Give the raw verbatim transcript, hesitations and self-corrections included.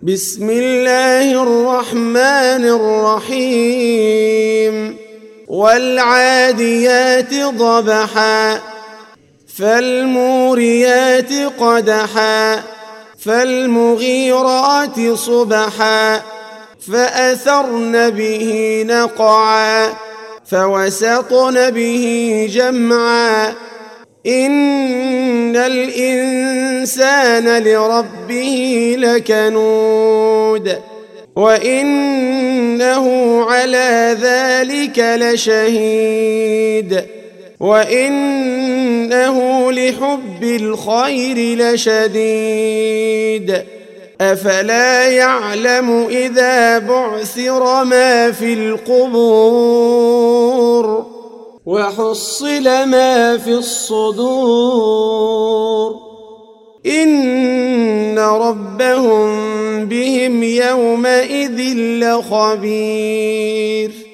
بسم الله الرحمن الرحيم والعاديات ضبحا فالموريات قدحا فالمغيرات صبحا فأثرن به نقعا فوسطن به جمعا إن الإنسان لربه لكنود وإنه على ذلك لشهيد وإنه لحب الخير لشديد أفلا يعلم إذا بعثر ما في القبور وحصل ما في الصدور إن ربهم بهم يومئذ لخبير